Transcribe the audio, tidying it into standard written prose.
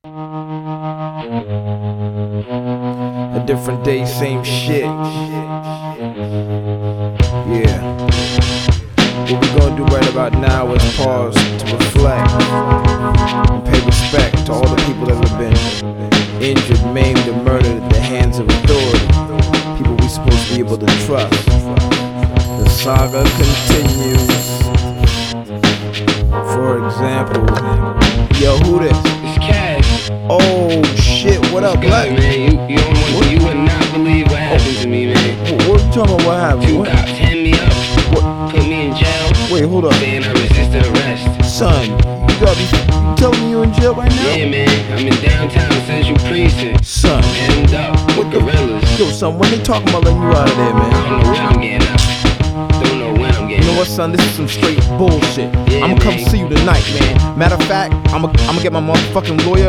A different day, same shit. Yeah. What we gonna do right about now is pause to reflect and pay respect to all the people that have been injured, maimed, and murdered at the hands of authority. People we supposed to be able to trust. The saga continues. For example, yo, who this? It's Cash. Oh shit, what up, Black? Man, you would not believe what happened to me, man. What you talking about? What happened? Two cops hand me up, put me in jail. Wait, hold up. Saying I resisted arrest. Son, you telling me you in jail right now? Yeah, man, I'm in downtown Central Precinct. Son, Hemmed up with gorillas. yo, son, when they talking about letting you out of there, man? I don't know when I'm getting out. Don't know when I'm getting You know what, son? This is some straight bullshit. Yeah, I'ma come man. see you tonight, man. Matter of fact, I'ma get my motherfucking lawyer.